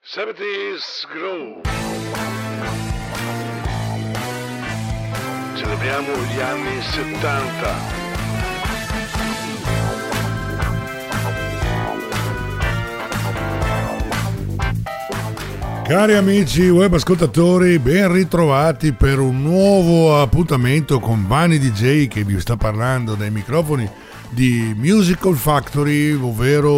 70's Groove. Celebriamo gli anni 70. Cari amici web ascoltatori, ben ritrovati per un nuovo appuntamento con Vanni DJ che vi sta parlando dai microfoni di Musical Factory, ovvero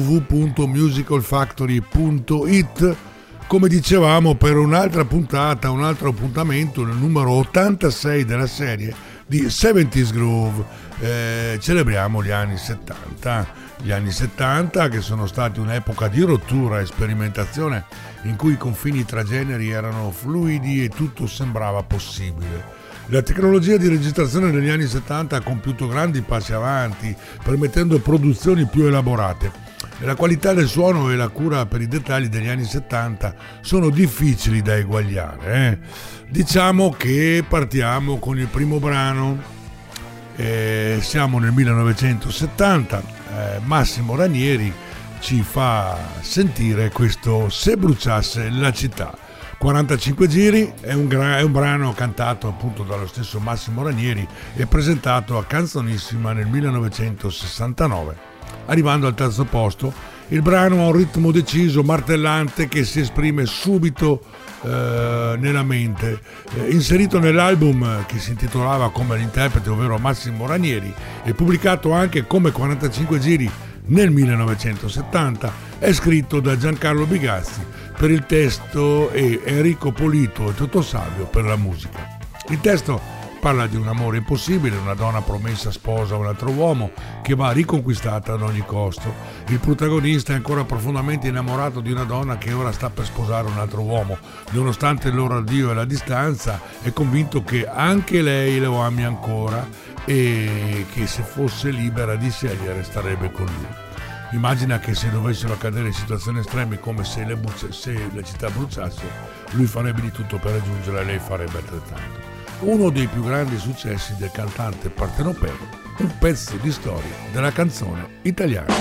www.musicalfactory.it. Come dicevamo, per un'altra puntata, un altro appuntamento, il numero 86 della serie di 70's Groove. Celebriamo gli anni 70. Gli anni 70 che sono stati un'epoca di rottura e sperimentazione in cui i confini tra generi erano fluidi e tutto sembrava possibile. La tecnologia di registrazione negli anni 70 ha compiuto grandi passi avanti, permettendo produzioni più elaborate. E la qualità del suono e la cura per i dettagli degli anni 70 sono difficili da eguagliare. Diciamo che partiamo con il primo brano. Siamo nel 1970. Massimo Ranieri ci fa sentire questo Se bruciasse la città. 45 giri, è un brano cantato appunto dallo stesso Massimo Ranieri e presentato a Canzonissima nel 1969. Arrivando al terzo posto, il brano ha un ritmo deciso, martellante, che si esprime subito nella mente, inserito nell'album che si intitolava come l'interprete, ovvero Massimo Ranieri, e pubblicato anche come 45 giri nel 1970, è scritto da Giancarlo Bigazzi per il testo e Enrico Polito e Toto Salvio per la musica. Il testo parla di un amore impossibile, una donna promessa sposa a un altro uomo che va riconquistata ad ogni costo. Il protagonista è ancora profondamente innamorato di una donna che ora sta per sposare un altro uomo. Nonostante il loro addio e la distanza, è convinto che anche lei lo ami ancora e che se fosse libera di scegliere starebbe con lui. Immagina che se dovessero accadere situazioni estreme come se la città bruciasse, lui farebbe di tutto per raggiungerla e lei farebbe altrettanto. Uno dei più grandi successi del cantante partenopeo, un pezzo di storia della canzone italiana.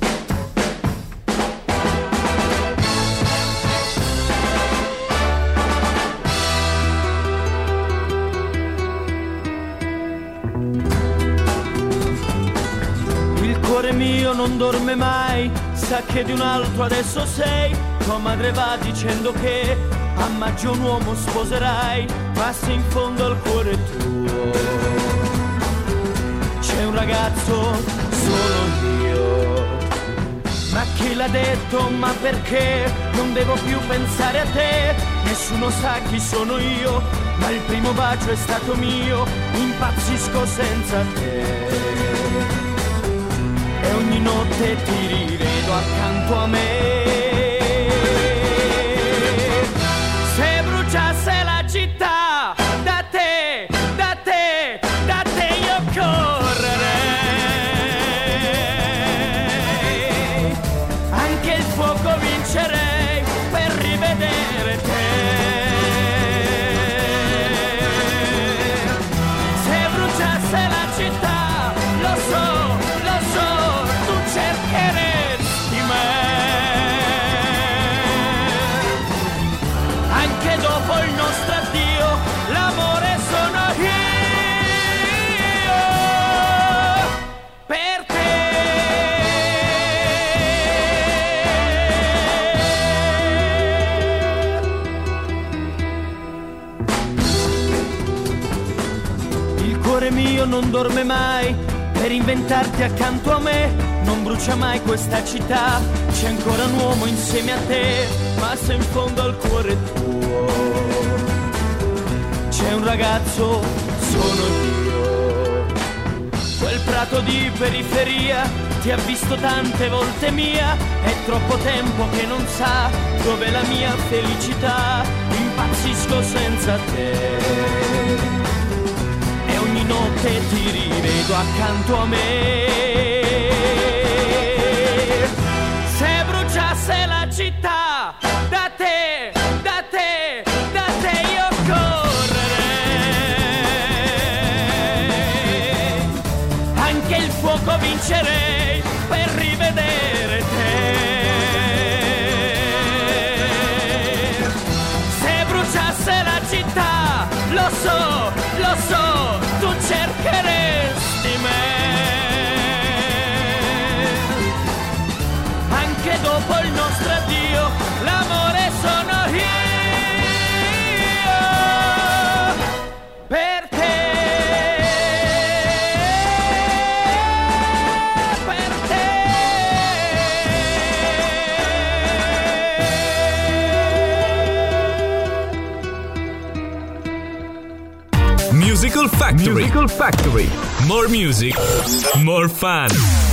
Il cuore mio non dorme mai, sa che di un altro adesso sei. Tua madre va dicendo che a maggio un uomo sposerai, ma se in fondo al cuore tuo c'è un ragazzo, sono io. Ma chi l'ha detto, ma perché non devo più pensare a te? Nessuno sa chi sono io, ma il primo bacio è stato mio, impazzisco senza te. E ogni notte ti rivedo accanto a me. Se bruciasse la città, da te, da te, da te io correrei. Anche il fuoco vincerei per rivedere te. Se bruciasse la città, lo so, tu cercheresti me. Anche dopo il nostro addio, l'amore sono io per te. Il cuore mio non dorme mai per inventarti accanto a me. Non brucia mai questa città, c'è ancora un uomo insieme a te. Ma se in fondo al cuore tuo c'è un ragazzo, sono io. Quel prato di periferia ti ha visto tante volte mia. È troppo tempo che non sa dov'è la mia felicità. Impazzisco senza te e ogni notte ti rivedo accanto a me. Se bruciasse la città, da te, da te, da te io correrei. Anche il fuoco vincerei per rivedere te. Musical Factory. Musical Factory. More music, more fun.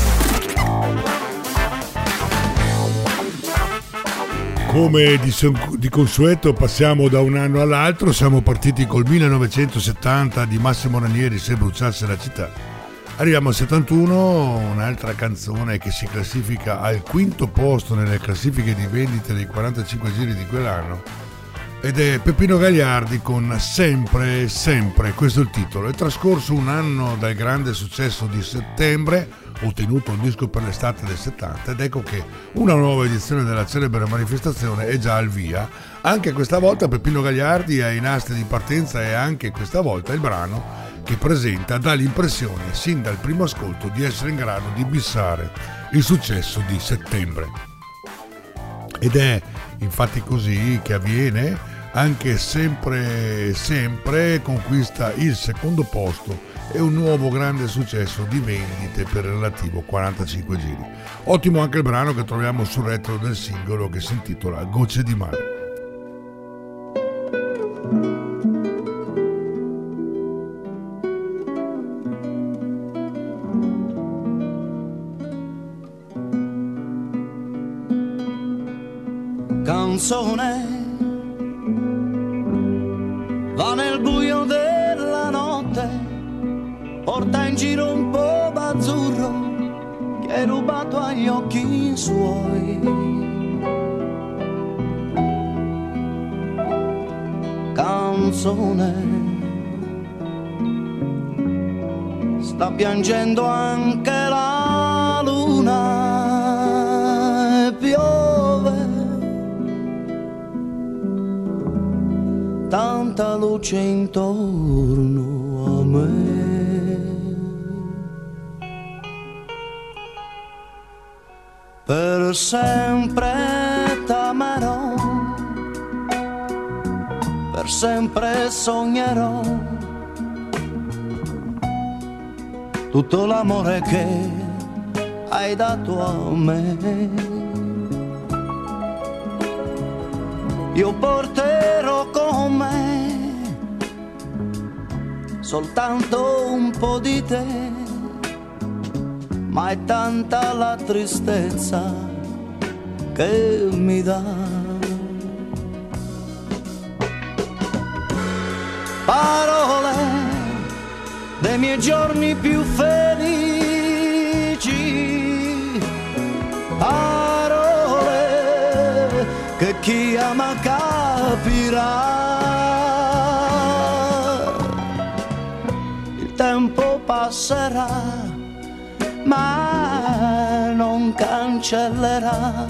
Come di consueto passiamo da un anno all'altro, siamo partiti col 1970 di Massimo Ranieri, Se bruciasse la città. Arriviamo al 71, un'altra canzone che si classifica al quinto posto nelle classifiche di vendite dei 45 giri di quell'anno, ed è Peppino Gagliardi con Sempre, Sempre, questo è il titolo. È trascorso un anno dal grande successo di Settembre, ottenuto un disco per l'estate del 70, ed ecco che una nuova edizione della celebre manifestazione è già al via. Anche questa volta Peppino Gagliardi è ai nastri di partenza e anche questa volta il brano che presenta dà l'impressione, sin dal primo ascolto, di essere in grado di bissare il successo di Settembre. Ed è infatti così che avviene. Anche Sempre Sempre conquista il secondo posto e un nuovo grande successo di vendite per il relativo 45 giri. Ottimo anche il brano che troviamo sul retro del singolo, che si intitola Gocce di mare. Canzone va nel buio della notte, porta in giro un po' d'azzurro che hai rubato agli occhi suoi. Canzone, sta piangendo anche la luna e piove tanta luce intorno a me. Per sempre t'amerò, per sempre sognerò tutto l'amore che hai dato a me. Io porterò con me soltanto un po' di te, ma è tanta la tristezza che mi dà. Parole dei miei giorni più felici, parole che chi ama capirà. Il tempo passerà, ma non cancellerà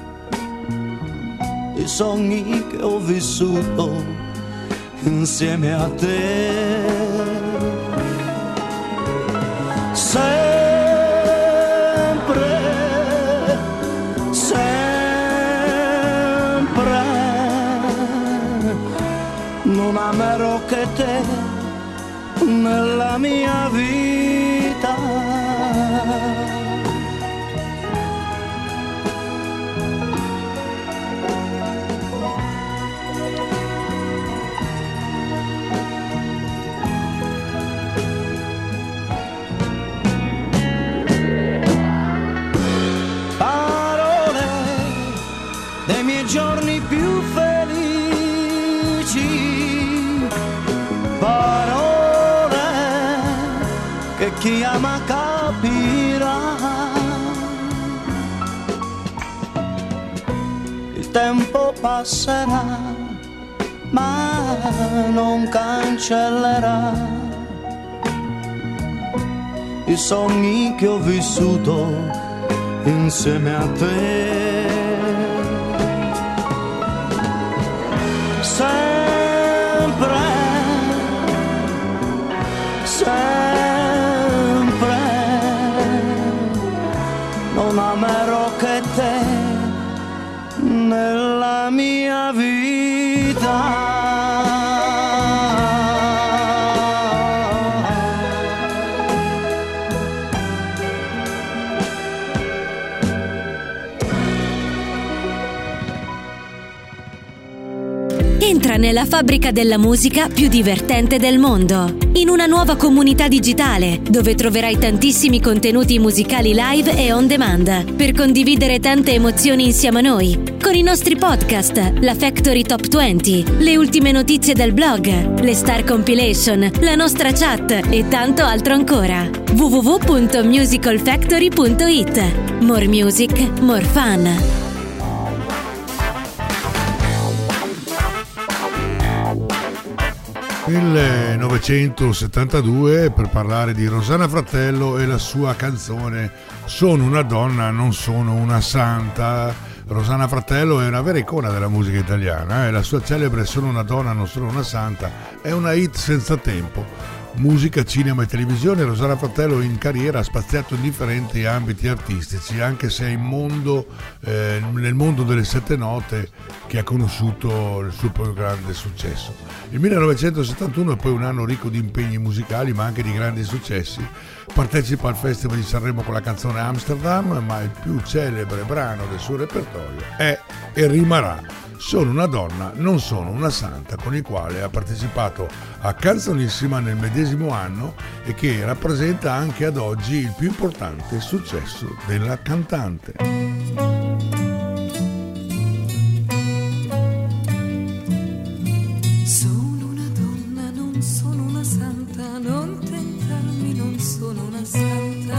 i sogni che ho vissuto insieme a te. Sempre, sempre non amerò che te nella mia vita. Giorni più felici, parole che chi ama capirà. Il tempo passerà, ma non cancellerà i sogni che ho vissuto insieme a te. Sempre, sempre non amerò che te nella mia vita. Entra nella fabbrica della musica più divertente del mondo, in una nuova comunità digitale dove troverai tantissimi contenuti musicali live e on demand per condividere tante emozioni insieme a noi, con i nostri podcast, la Factory Top 20, le ultime notizie del blog, le Star Compilation, la nostra chat e tanto altro ancora. www.musicalfactory.it. More music, more fun. 1972 per parlare di Rosanna Fratello e la sua canzone Sono una donna, non sono una santa. Rosanna Fratello è una vera icona della musica italiana e la sua celebre Sono una donna, non sono una santa è una hit senza tempo. Musica, cinema e televisione, Rosanna Fratello in carriera ha spaziato in differenti ambiti artistici, anche se è nel mondo delle sette note che ha conosciuto il suo più grande successo. Il 1971 è poi un anno ricco di impegni musicali ma anche di grandi successi. Partecipa al Festival di Sanremo con la canzone Amsterdam, ma il più celebre brano del suo repertorio è e rimarrà Sono una donna, non sono una santa, con il quale ha partecipato a Canzonissima nel medesimo anno e che rappresenta anche ad oggi il più importante successo della cantante. Sono una donna, non sono una santa, non tentarmi, non sono una santa.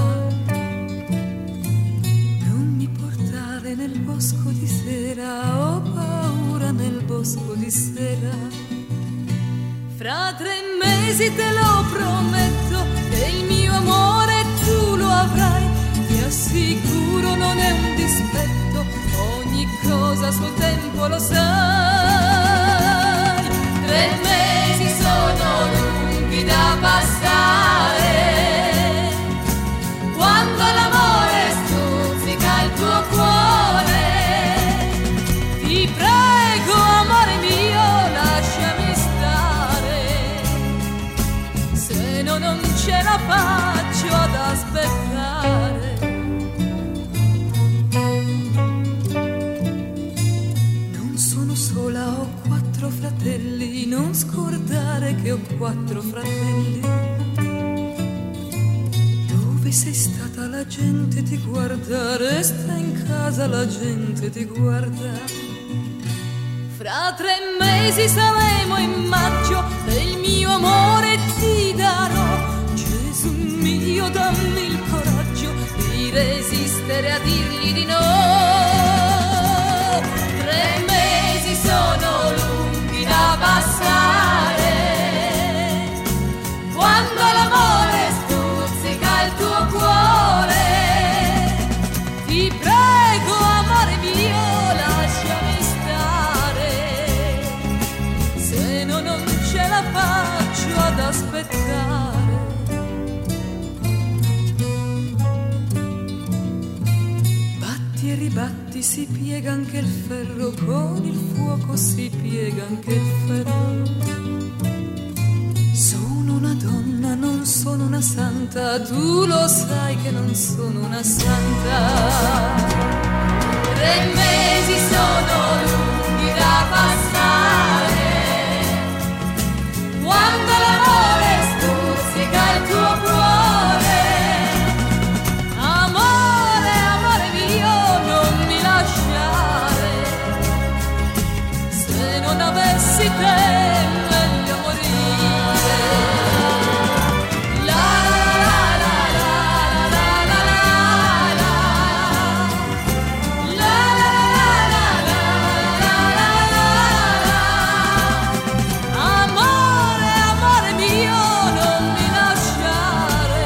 Non mi portare nel bosco di sera, ho paura nel bosco di sera. Fra 3 mesi te lo prometto, che il mio amore tu lo avrai. Ti assicuro non è un dispetto, ogni cosa a suo tempo lo sai. 3 mesi sono lunghi da passare, quando l'amore stuzzica il tuo cuore. Ti prego amore mio, lasciami stare, se no non ce la faccio ad aspettare. Non sono sola, ho 4 fratelli, non scordare che ho 4 fratelli. Dove sei stata la gente ti guarda, resta in casa la gente ti guarda. Fra 3 mesi saremo in maggio e il mio amore ti darò. Gesù mio, dammi il coraggio di resistere a dirgli di no. 3 mesi sono lunghi da passare, quando l'amore stuzzica il tuo cuore. Ti prego amore mio, lasciami stare, se no non ce la faccio ad aspettare. Batti e ribatti, si piega anche il ferro, con il fuoco si piega anche il ferro. Sono una donna, non sono una santa, tu lo sai che non sono una santa. 3 mesi sono lunghi da passare, quando l'amore stuzzica il tuo cuore. Amore, amore mio, non mi lasciare, se non avessi te meglio morire. La la la la la la la la la. Amore, amore mio, non mi lasciare,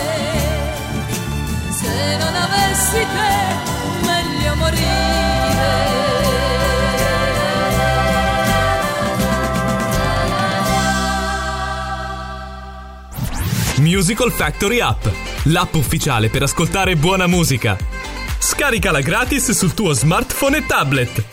se non avessi te meglio morire. Musical Factory App, l'app ufficiale per ascoltare buona musica. Scaricala gratis sul tuo smartphone e tablet.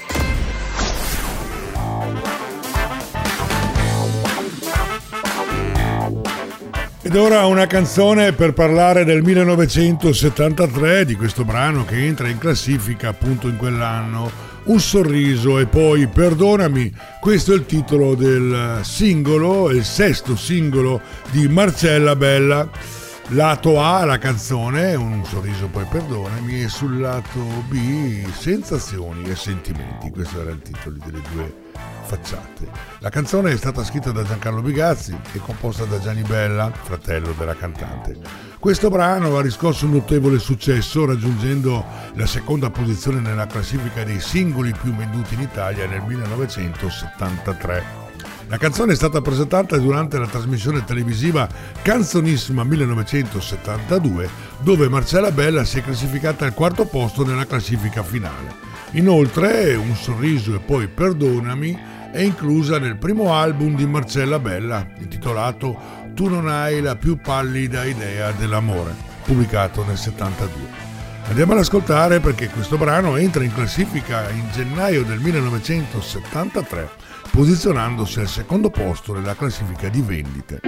Ed ora una canzone per parlare del 1973, di questo brano che entra in classifica appunto in quell'anno, Un sorriso e poi perdonami, questo è il titolo del singolo, il sesto singolo di Marcella Bella. Lato A, la canzone, Un sorriso e poi perdonami, e sul lato B, Sensazioni e sentimenti. Questo era il titolo delle due facciate. La canzone è stata scritta da Giancarlo Bigazzi e composta da Gianni Bella, fratello della cantante. Questo brano ha riscosso un notevole successo, raggiungendo la seconda posizione nella classifica dei singoli più venduti in Italia nel 1973. La canzone è stata presentata durante la trasmissione televisiva Canzonissima 1972, dove Marcella Bella si è classificata al quarto posto nella classifica finale. Inoltre, Un sorriso e poi perdonami è inclusa nel primo album di Marcella Bella, intitolato Tu non hai la più pallida idea dell'amore, pubblicato nel 72. Andiamo ad ascoltare perché questo brano entra in classifica in gennaio del 1973, posizionandosi al secondo posto nella classifica di vendite.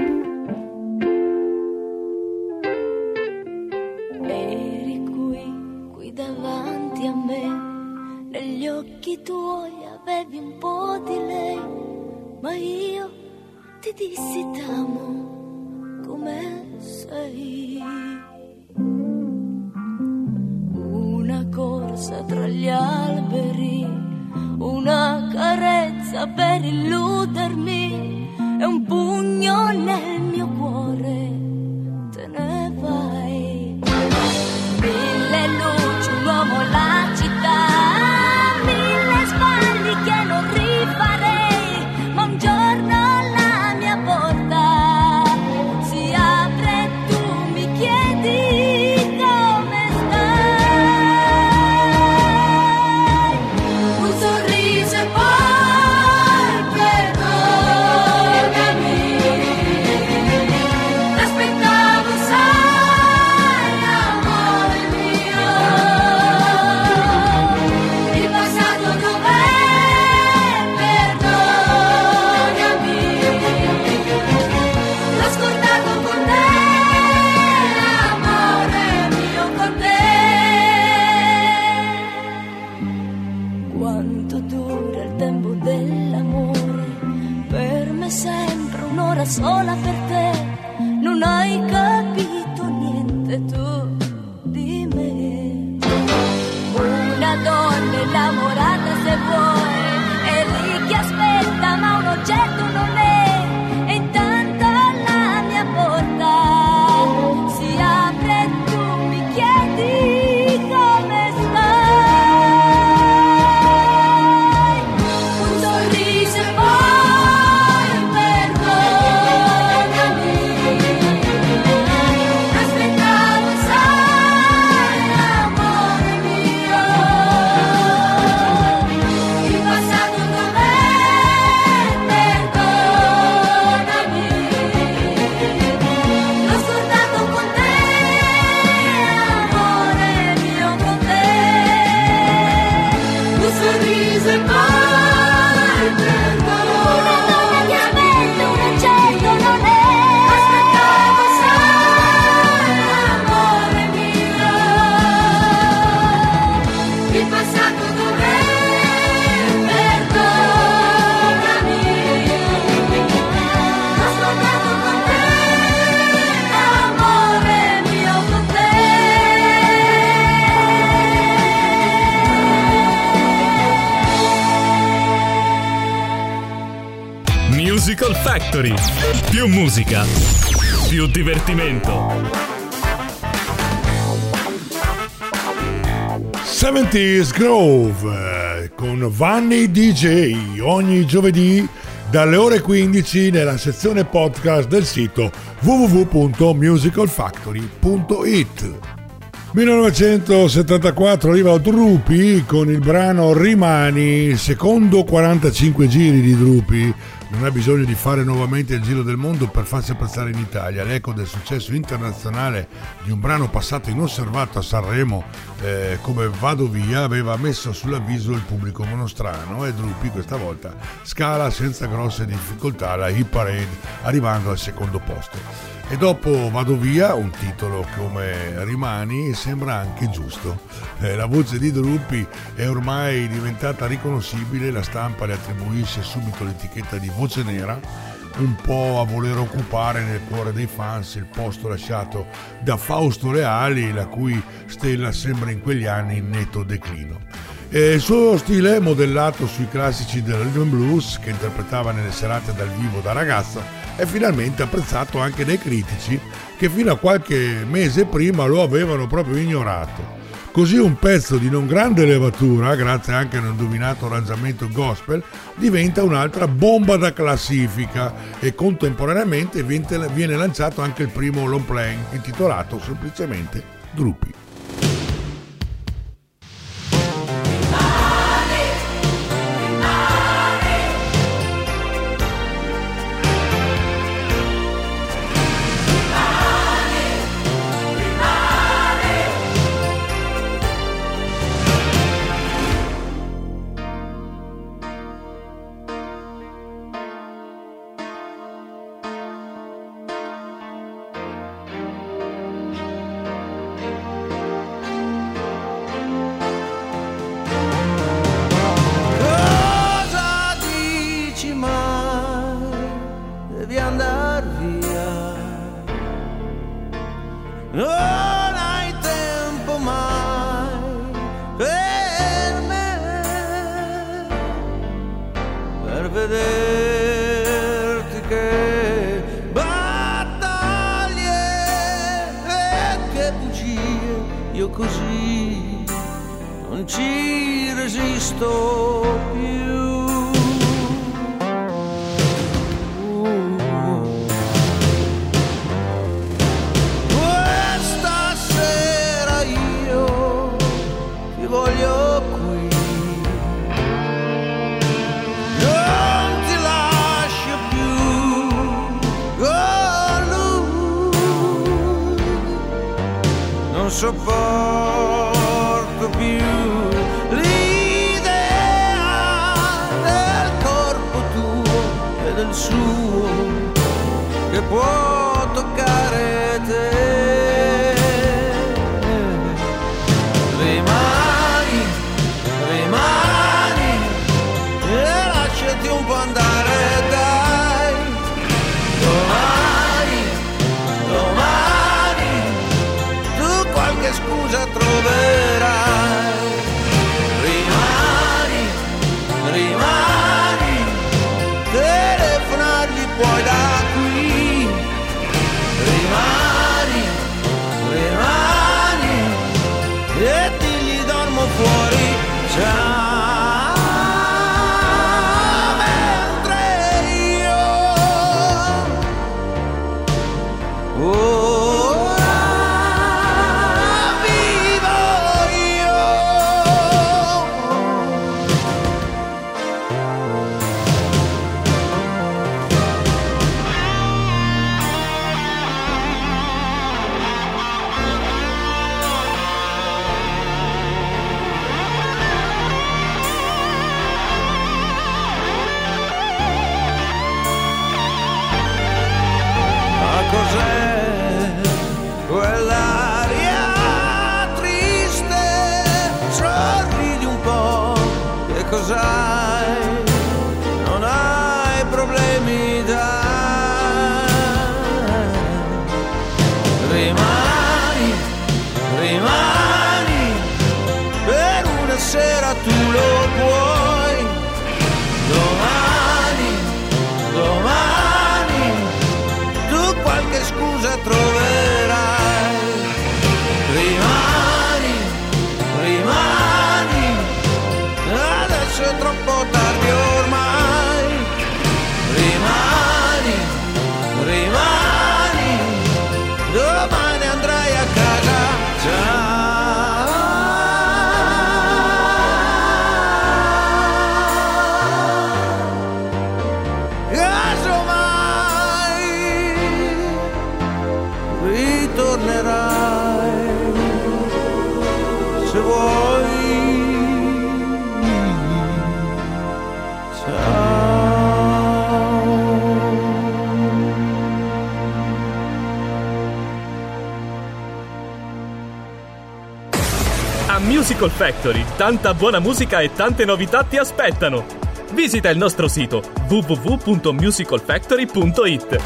Eri qui davanti a me, negli occhi tuoi avevi un po' di lei, ma io ti dissi t'amo come sei. Una corsa tra gli alberi, una carezza per illudermi e un pugno nel mio cuore, te ne vai. Mille luci, un uomo, la città, mille sbagli che non rifarei, ma un giorno la mia porta si apre e tu mi chiedi come stai. Un sorriso e poi perdonami, l'aspettavo, sai, amore mio. Il passato dov'è? Perdonami, l'ho scordato con te, amore mio, con te. Quanto dura il tempo dell'amore? Per me sempre un'ora sola per te. Non hai capito niente tu di me. Una donna innamorata se vuoi, è lì che aspetta ma un oggetto non è. E intanto la mia porta si apre e tu mi chiedi come stai. Un sorriso e poi perdonami, l'aspettavo, sai, amore mio. Il passato dov'è? Perdonami, l'ho scordato con te, amore mio, con te. Un sorriso e poi perdonami, una donna che aspetta un oggetto non è. Aspettavo, sai, amore mio. Il passato dov'è? Perdonami, l'ho scordato con te, amore mio, con te. Musical Factory. Più musica, più divertimento. 70's Grove con Vanni DJ ogni giovedì dalle ore 15 nella sezione podcast del sito www.musicalfactory.it. 1974 arriva Drupi con il brano Rimani, secondo 45 giri di Drupi non ha bisogno di fare nuovamente il giro del mondo per farsi apprezzare in Italia. L'eco del successo internazionale di un brano passato inosservato a Sanremo come Vado Via aveva messo sull'avviso il pubblico monostrano, e Drupi questa volta scala senza grosse difficoltà la hit parade, arrivando al secondo posto. E dopo Vado Via, un titolo come Rimani sembra anche giusto. La voce di Drupi è ormai diventata riconoscibile, la stampa le attribuisce subito l'etichetta di voce nera, un po' a voler occupare nel cuore dei fans il posto lasciato da Fausto Leali, la cui stella sembra in quegli anni in netto declino. E il suo stile, modellato sui classici del rhythm and blues che interpretava nelle serate dal vivo da ragazza, è finalmente apprezzato anche dai critici che fino a qualche mese prima lo avevano proprio ignorato. Così un pezzo di non grande levatura, grazie anche a un indovinato arrangiamento gospel, diventa un'altra bomba da classifica, e contemporaneamente viene lanciato anche il primo long play intitolato semplicemente Drupi. Vederti che battaglie e che bugie, io così non ci resisto più. Questa sera io ti voglio qui. Non sopporto più l'idea del corpo tuo e del suo che può toccare te. Rimani, rimani e lasciati un po' andare, dai. Domani, domani qualche scusa troverai. Rimani, rimani, telefonargli puoi da qui. Rimani, rimani e digli dormo fuori già. Cos'è quell'aria triste? Sorridi un po', che cos'hai? Non hai problemi, dai. Rimani, rimani, per una sera tu lo puoi. Domani, domani qualche scusa A Musical Factory, tanta buona musica e tante novità ti aspettano. Visita il nostro sito www.musicalfactory.it.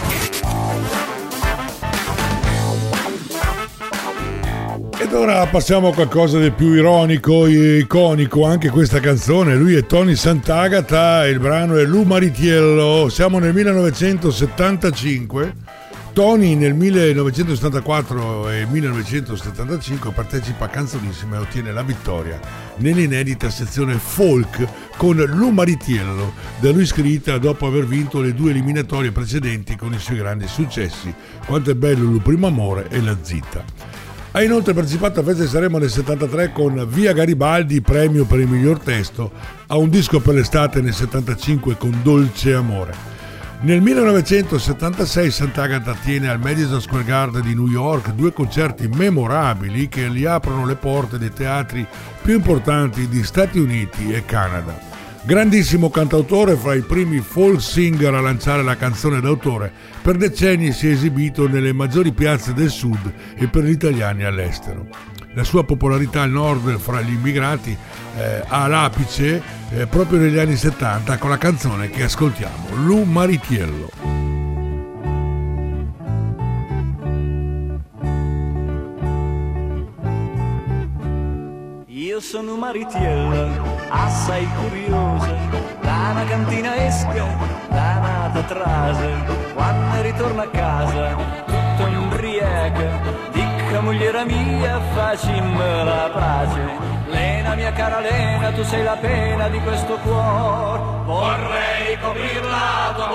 Ed ora passiamo a qualcosa di più ironico e iconico, anche questa canzone. Lui è Tony Sant'Agata e il brano è Lu Maritiello. Siamo nel 1975. Tony nel 1974 e 1975 partecipa a Canzonissima e ottiene la vittoria nell'inedita sezione folk con Lu Maritiello, da lui scritta dopo aver vinto le 2 eliminatorie precedenti con i suoi grandi successi Quanto è bello Lu Primo Amore e La Zitta. Ha inoltre partecipato a Festa di Sanremo nel 73 con Via Garibaldi, premio per il miglior testo, a un disco per l'estate nel 75 con Dolce Amore. Nel 1976 Sant'Agata tiene al Madison Square Garden di New York 2 concerti memorabili che gli aprono le porte dei teatri più importanti di Stati Uniti e Canada. Grandissimo cantautore, fra i primi folk singer a lanciare la canzone d'autore, per decenni si è esibito nelle maggiori piazze del sud e per gli italiani all'estero. La sua popolarità al nord fra gli immigrati ha l'apice proprio negli anni 70 con la canzone che ascoltiamo, Lu Maritiello. Io sono Maritiello, assai curiosa, da una cantina esca, da una tetrase, quando ritorno a casa, tutto imbriaca, dica mogliera mia, facimmi la pace. Lena, mia cara Lena, tu sei la pena di questo cuore, vorrei coprir la tua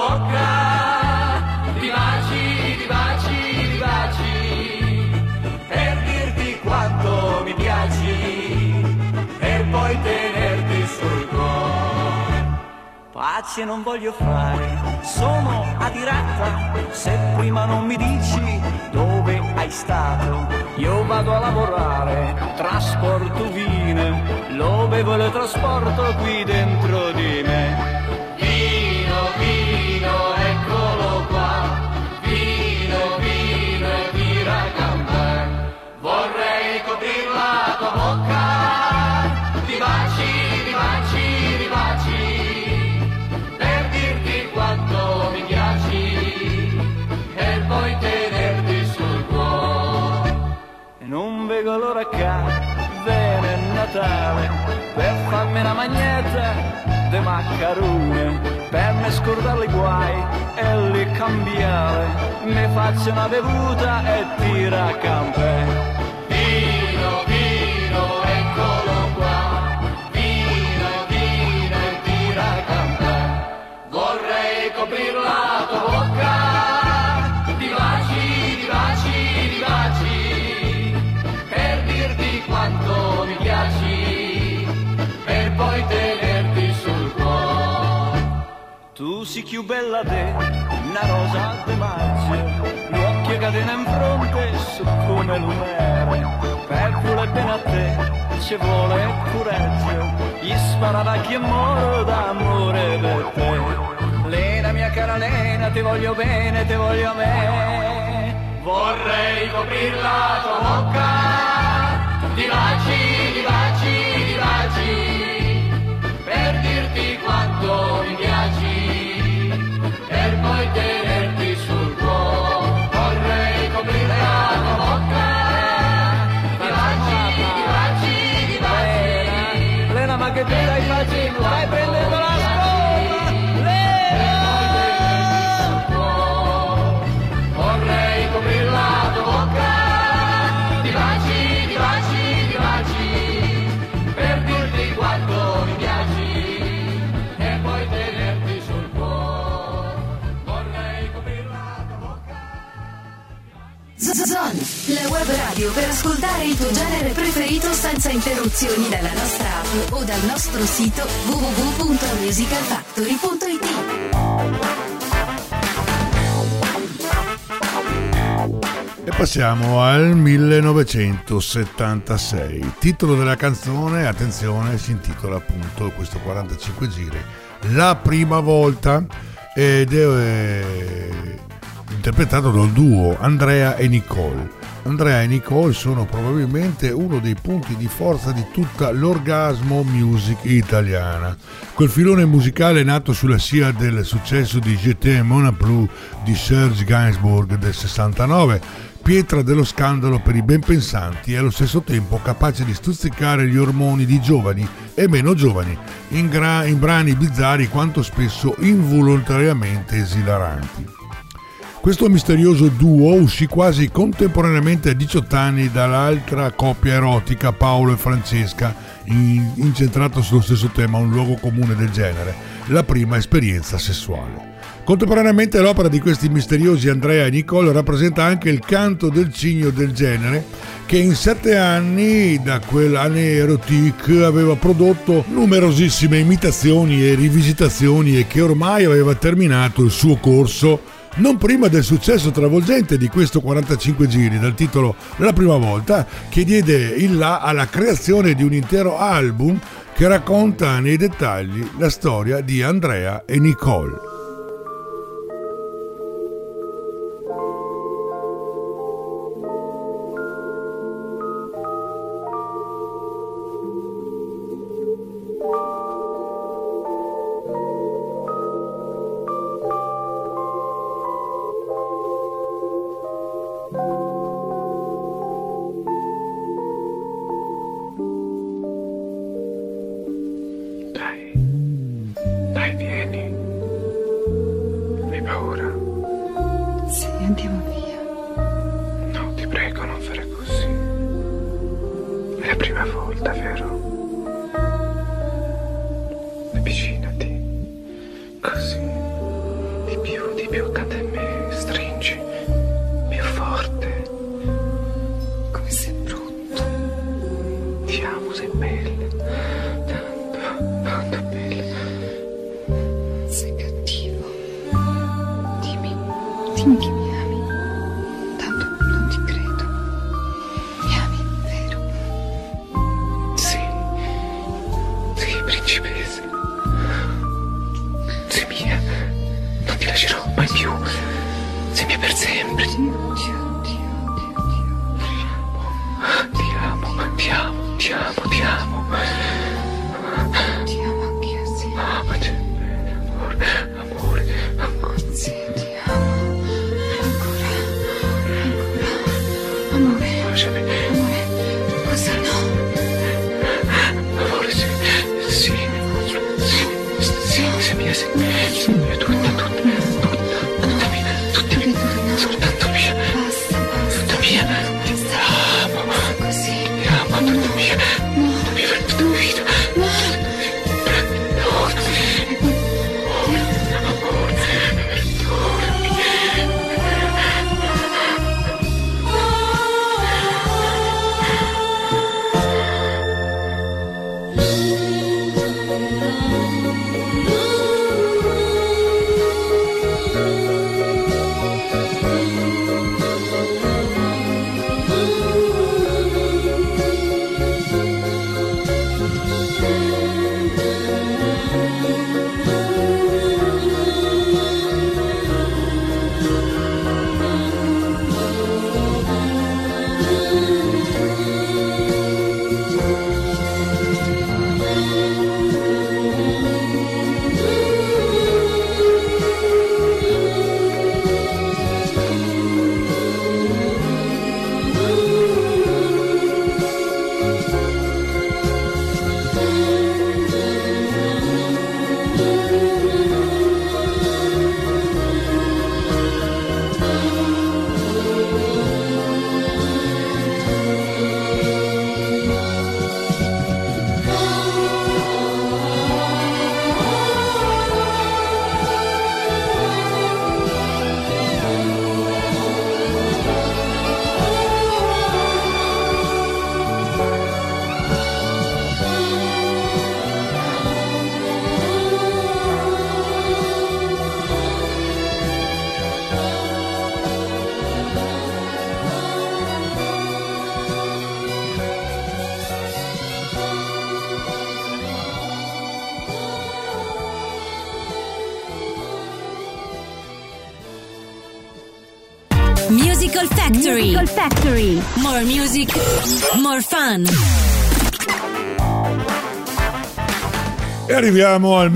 bocca, di baci, di baci, di baci, per dirti quanto mi piaci, per poi tenerti sul cuore. Pace non voglio fare, sono adirata, se prima non mi dici dove hai stato. Io vado a lavorare, trasporto vino, lo bevo e lo trasporto qui dentro di me. Vino, vino, eccolo qua, vino, vino e tira campè. Vorrei coprir la tua bocca, di baci, di baci, di baci, per dirti quanto mi piaci, e poi tenerti sul cuore. E non vedo l'ora che viene Natale, per farmi una magnetta de maccarone, per me scordare i guai e li cambiare, mi faccio una bevuta e tira campè. Vino, vino, eccolo qua, vino, vino e tira campè. Vorrei coprir la tua bocca, di baci, di baci, di baci, per dirti quanto mi piaci, per poi tenerti sul cuore. Tu sei più bella te, una rosa di maggio, l'occhio catena in fronte su come l'umere, per pure bene a te ci vuole coraggio, gli sparava chi muore d'amore per te. Lena, mia cara Lena, ti voglio bene, ti voglio a me, vorrei coprir la tua bocca, di baci, di baci, di baci, per dirti quanto mi piaci, per poi tenerti sul cuore. Vorrei coprir la tua bocca, di baci, di baci, di baci. Lena, ma che te stai facendo? Stai prendendo la scopa, Lena! Vorrei coprir la tua bocca, di baci, di baci, di baci, per dirti quanto mi piaci, e poi tenerti sul cuore. Vorrei coprir la tua bocca. Zon, la web radio per ascoltare il tuo genere preferito senza interruzioni dalla nostra app o dal nostro sito www.musicalfactory.it. E passiamo al 1976. Il titolo della canzone, attenzione, si intitola appunto questo 45 giri, La prima volta, ed è interpretato dal duo Andrea e Nicole. Andrea e Nicole sono probabilmente uno dei punti di forza di tutta l'orgasmo music italiana. Quel filone musicale è nato sulla scia del successo di Je t'aime mon amour di Serge Gainsbourg del 69, pietra dello scandalo per i ben pensanti e allo stesso tempo capace di stuzzicare gli ormoni di giovani e meno giovani in brani bizzarri quanto spesso involontariamente esilaranti. Questo misterioso duo uscì quasi contemporaneamente a 18 anni dall'altra coppia erotica Paolo e Francesca, incentrato sullo stesso tema, un luogo comune del genere, la prima esperienza sessuale. Contemporaneamente l'opera di questi misteriosi Andrea e Nicole rappresenta anche il canto del cigno del genere, che in 7 anni da quell'année erotique aveva prodotto numerosissime imitazioni e rivisitazioni e che ormai aveva terminato il suo corso non prima del successo travolgente di questo 45 giri dal titolo La prima volta, che diede il là alla creazione di un intero album che racconta nei dettagli la storia di Andrea e Nicole. Dai, vieni. Hai paura? Sì, andiamo via. No, ti prego, non fare così. È la prima volta, vero? Avvicinati. Così. Di più accanto a me. Stringi. Più forte. Come sei brutto. Ti amo, sei bella. Tanto bella. Sei cattivo. Dimmi che mi ami. Tanto non ti credo. Mi ami, vero? Sì, principessa. Sei mia. Non ti lascerò mai più. Sei mia per sempre. Dio. Ti amo. Ti amo anch'io, sì. Ma c'è amore, ancora. Sì, ti amo. Ancora. Amore. Lasciami. Amore. Cosa no? Amore, sì, sei mia, tutta mia, soltanto mia. Basta. Tutta mia. Ti amo. Così. Ti amo, tutta mia. Tutta mia per tutta la vita. Musical Factory. More music, more fun. E arriviamo al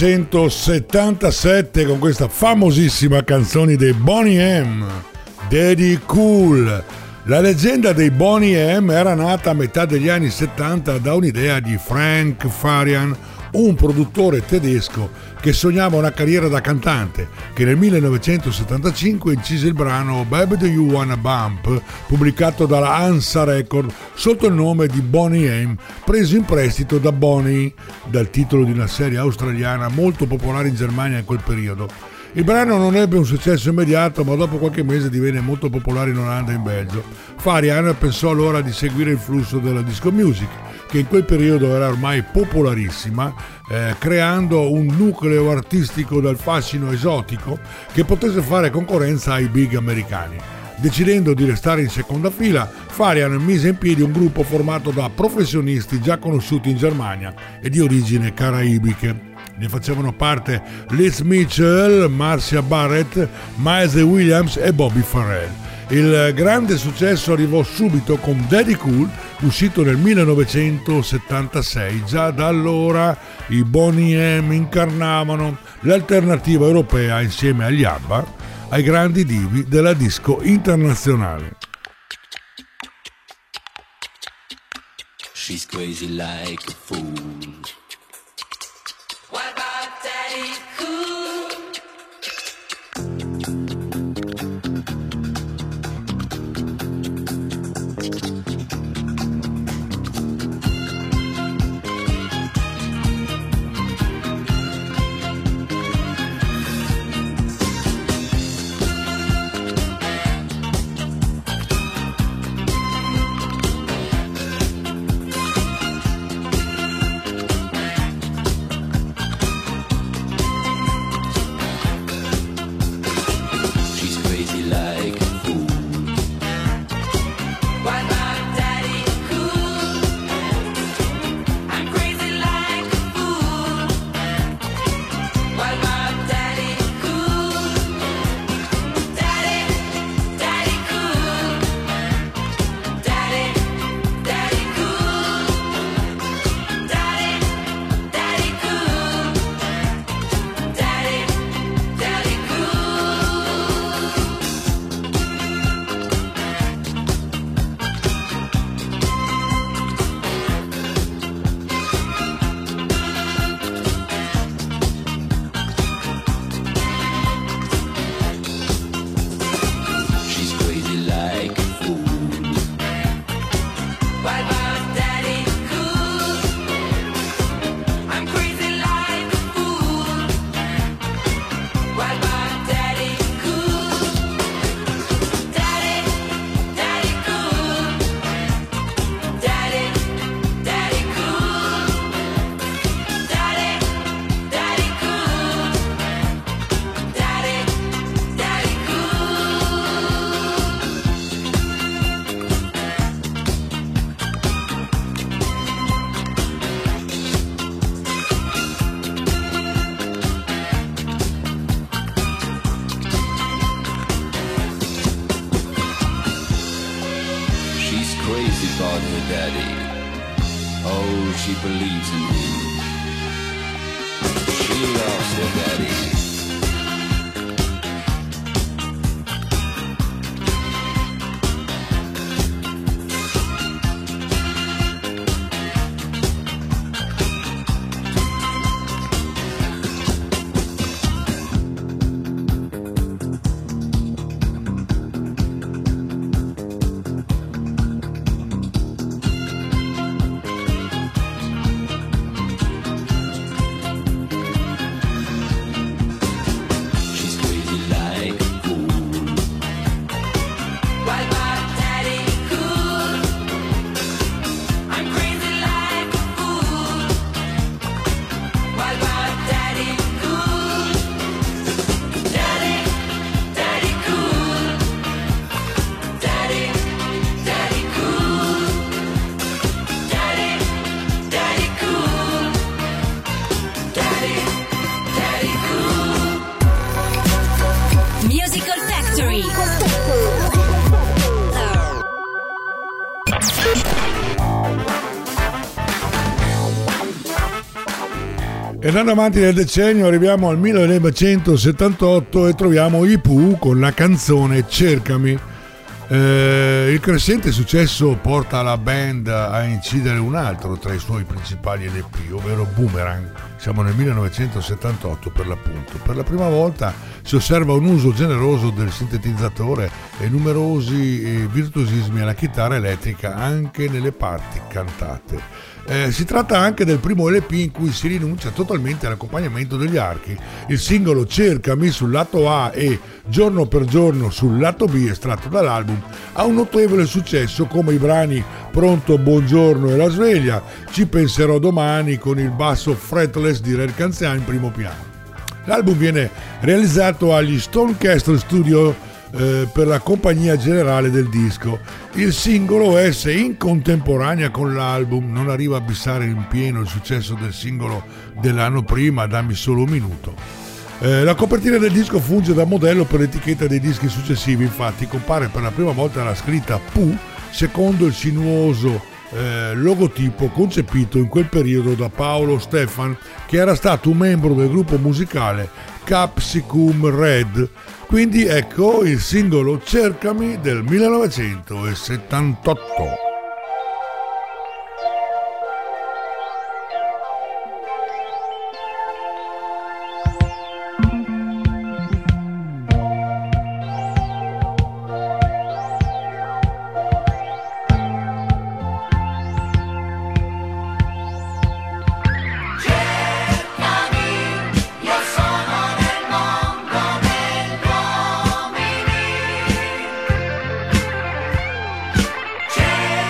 1977 con questa famosissima canzone dei Boney M, Daddy Cool. La leggenda dei Boney M era nata a metà degli anni 70 da un'idea di Frank Farian, un produttore tedesco che sognava una carriera da cantante, che nel 1975 incise il brano Baby Do You Wanna Bump, pubblicato dalla Hansa Record sotto il nome di Boney M, preso in prestito da Bonnie, dal titolo di una serie australiana molto popolare in Germania in quel periodo. Il brano non ebbe un successo immediato, ma dopo qualche mese divenne molto popolare in Olanda e in Belgio. Farian pensò allora di seguire il flusso della disco music, che in quel periodo era ormai popolarissima, creando un nucleo artistico dal fascino esotico che potesse fare concorrenza ai big americani. Decidendo di restare in seconda fila, Farian mise in piedi un gruppo formato da professionisti già conosciuti in Germania e di origine caraibiche. Ne facevano parte Liz Mitchell, Marcia Barrett, Miles Williams e Bobby Farrell. Il grande successo arrivò subito con Daddy Cool, uscito nel 1976. Già da allora i Boney M incarnavano l'alternativa europea insieme agli ABBA, ai grandi divi della disco internazionale. She's crazy like a fool. What about Daddy Cool? She believes in him. She loves her daddy. Factory. E andando avanti nel decennio arriviamo al 1978 e troviamo i Pooh con la canzone Cercami. Il crescente successo porta la band a incidere un altro tra i suoi principali LP, ovvero Boomerang. Siamo nel 1978 per l'appunto. Per la prima volta si osserva un uso generoso del sintetizzatore e numerosi virtuosismi alla chitarra elettrica anche nelle parti cantate. Si tratta anche del primo LP in cui si rinuncia totalmente all'accompagnamento degli archi. Il singolo Cercami sul lato A e Giorno per giorno sul lato B, estratto dall'album, ha un notevole successo come i brani Pronto, Buongiorno e La sveglia, Ci penserò domani con il basso fretless di Red Canzea in primo piano. L'album viene realizzato agli Stonecastle Studio per la compagnia generale del disco. Il singolo esce in contemporanea con l'album, non arriva a bissare in pieno il successo del singolo dell'anno prima, Dammi solo un minuto. La copertina del disco funge da modello per l'etichetta dei dischi successivi, infatti compare per la prima volta la scritta Pooh secondo il sinuoso logotipo concepito in quel periodo da Paolo Stefan, che era stato un membro del gruppo musicale Capsicum Red. Quindi ecco il singolo Cercami del 1978. Cercami,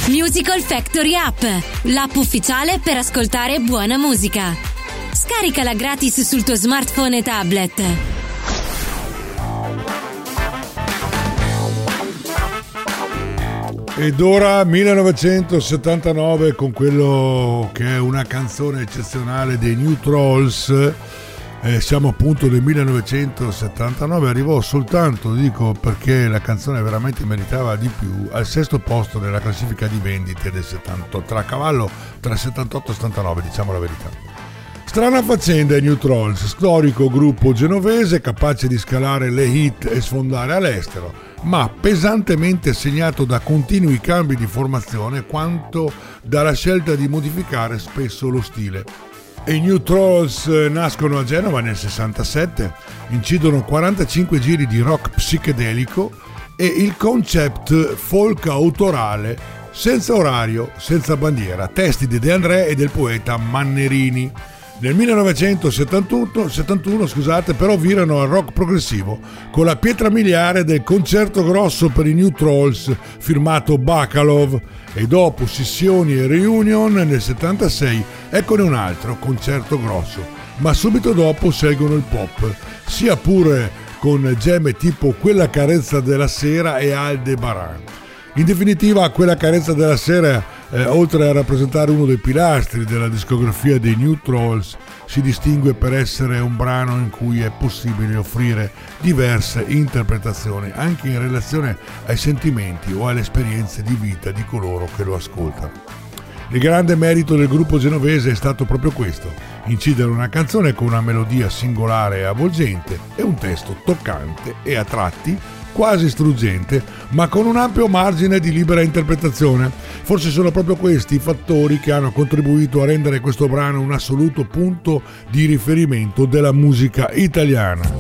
Musical Factory App, l'app ufficiale per ascoltare buona musica. Scaricala gratis sul tuo smartphone e tablet. Ed ora 1979 con quello che è una canzone eccezionale dei New Trolls. Siamo appunto nel 1979, arrivò soltanto, dico perché la canzone veramente meritava di più, al 6° posto nella classifica di vendite del 70, tra cavallo tra 78 e 79, diciamo la verità. Strana faccenda i New Trolls, storico gruppo genovese capace di scalare le hit e sfondare all'estero, ma pesantemente segnato da continui cambi di formazione quanto dalla scelta di modificare spesso lo stile. E i New Trolls nascono a Genova nel 67, incidono 45 giri di rock psichedelico e il concept folk autorale, senza orario, senza bandiera, testi di De André e del poeta Mannerini. Nel 1971 però virano al rock progressivo con la pietra miliare del concerto grosso per i New Trolls firmato Bacalov, e dopo sessioni e reunion nel 76 eccone un altro concerto grosso, ma subito dopo seguono il pop, sia pure con gemme tipo Quella carezza della sera e Aldebaran. In definitiva, Quella carezza della sera, oltre a rappresentare uno dei pilastri della discografia dei New Trolls, si distingue per essere un brano in cui è possibile offrire diverse interpretazioni anche in relazione ai sentimenti o alle esperienze di vita di coloro che lo ascoltano. Il grande merito del gruppo genovese è stato proprio questo: incidere una canzone con una melodia singolare e avvolgente e un testo toccante e a tratti quasi struggente, ma con un ampio margine di libera interpretazione. Forse sono proprio questi i fattori che hanno contribuito a rendere questo brano un assoluto punto di riferimento della musica italiana.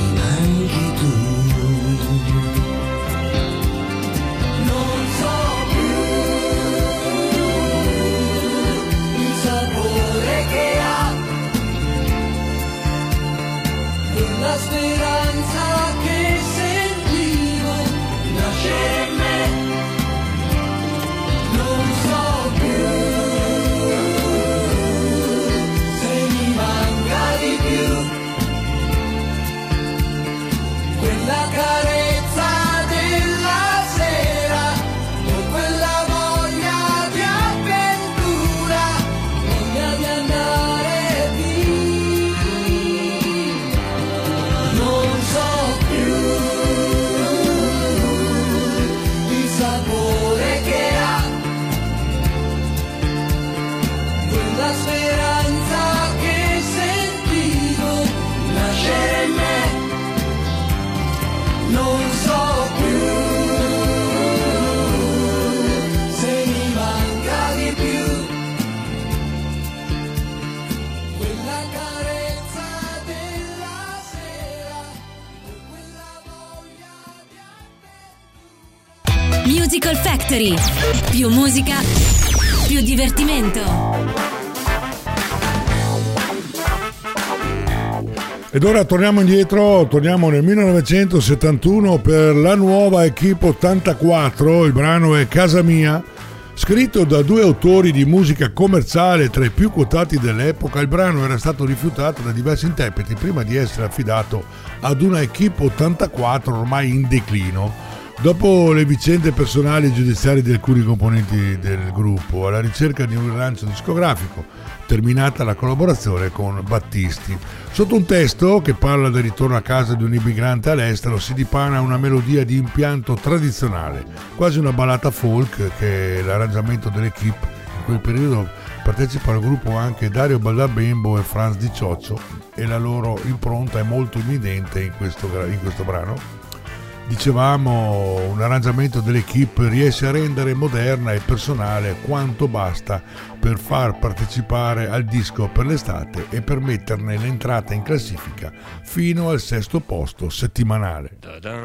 Non so speranza che sentivo nascere in me, non so più se mi manca di più quella carezza della sera, quella voglia di avventura. Musical Factory. Più musica, più divertimento. Ed ora torniamo indietro, torniamo nel 1971 per la nuova Equipe 84, il brano è Casa Mia. Scritto da due autori di musica commerciale tra i più quotati dell'epoca, il brano era stato rifiutato da diversi interpreti prima di essere affidato ad una Equipe 84 ormai in declino. Dopo le vicende personali e giudiziarie di alcuni componenti del gruppo, alla ricerca di un rilancio discografico, terminata la collaborazione con Battisti. Sotto un testo che parla del ritorno a casa di un immigrante all'estero si dipana una melodia di impianto tradizionale, quasi una ballata folk, che è l'arrangiamento dell'Equipe. In quel periodo partecipa al gruppo anche Dario Baldabembo e Franz Di Cioccio e la loro impronta è molto evidente in questo brano. Dicevamo, un arrangiamento dell'Equipe riesce a rendere moderna e personale quanto basta per far partecipare al disco per l'estate e permetterne l'entrata in classifica fino al 6° posto settimanale.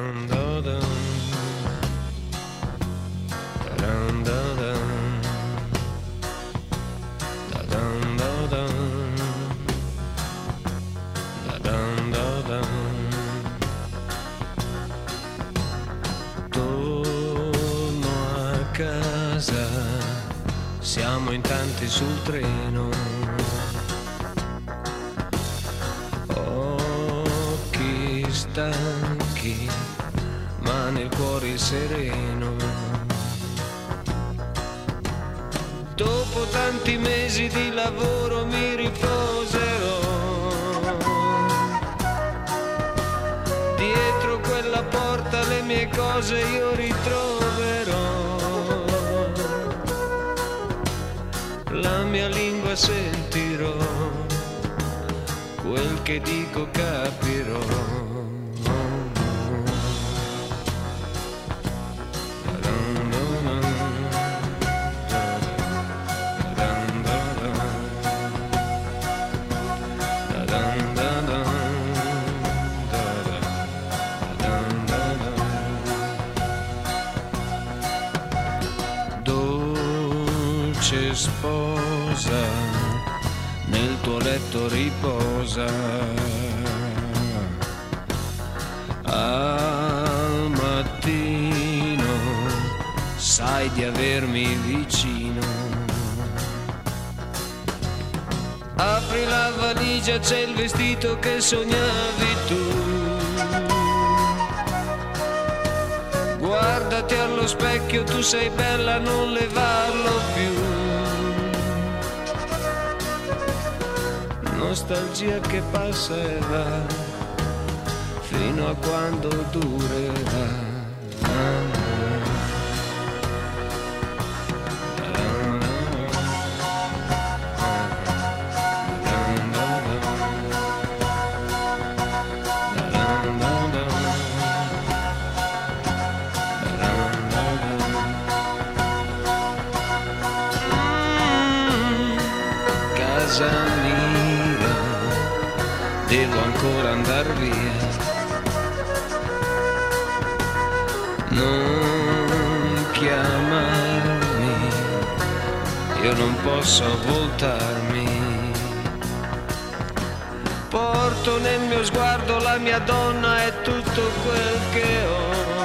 Siamo in tanti sul treno, occhi stanchi, ma nel cuore sereno. Dopo tanti mesi di lavoro mi riposerò dietro quella porta, le mie cose io ritroverò. La mia lingua sentirò, quel che dico capirò. Dolce sposa, nel tuo letto riposa, al mattino sai di avermi vicino. Apri la valigia, c'è il vestito che sognavi tu. Guardati allo specchio, tu sei bella, non levarlo più. Nostalgia che passa e va, fino a quando durerà. Casa mia, devo ancora andar via, non chiamarmi, io non posso voltarmi. Porto nel mio sguardo la mia donna e tutto quel che ho.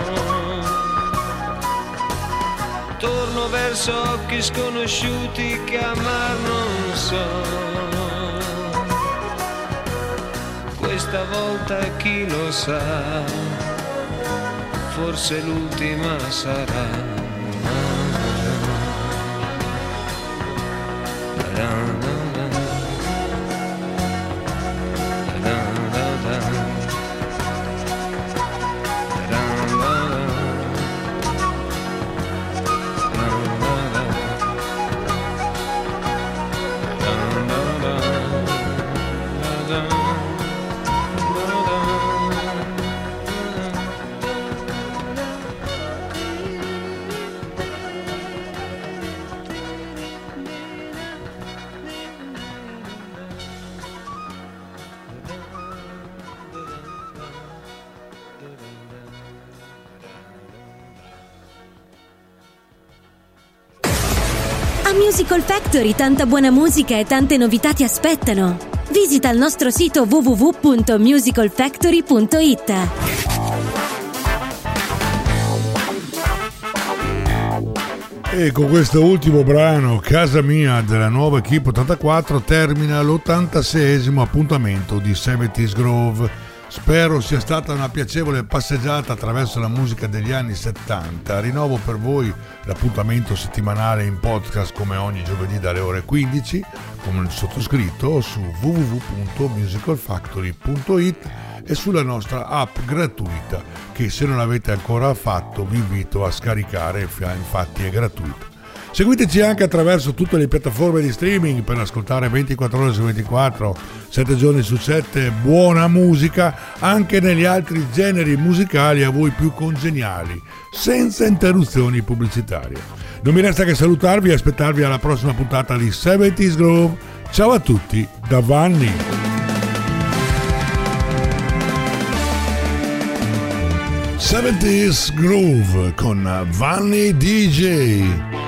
Torno verso occhi sconosciuti che amar non so. Questa volta chi lo sa, forse l'ultima sarà. A Musical Factory tanta buona musica e tante novità ti aspettano. Visita il nostro sito www.musicalfactory.it. E con questo ultimo brano, Casa Mia, della nuova Equipe 84, termina l'86esimo appuntamento di 70's Groove. Spero sia stata una piacevole passeggiata attraverso la musica degli anni 70. Rinnovo per voi l'appuntamento settimanale in podcast come ogni giovedì dalle ore 15, come il sottoscritto, su www.musicalfactory.it e sulla nostra app gratuita, che se non l'avete ancora fatto vi invito a scaricare, infatti è gratuita. Seguiteci anche attraverso tutte le piattaforme di streaming per ascoltare 24 ore su 24, 7 giorni su 7, buona musica anche negli altri generi musicali a voi più congeniali, senza interruzioni pubblicitarie. Non mi resta che salutarvi e aspettarvi alla prossima puntata di 70's Groove. Ciao a tutti da Vanni. 70's Groove con Vanni DJ.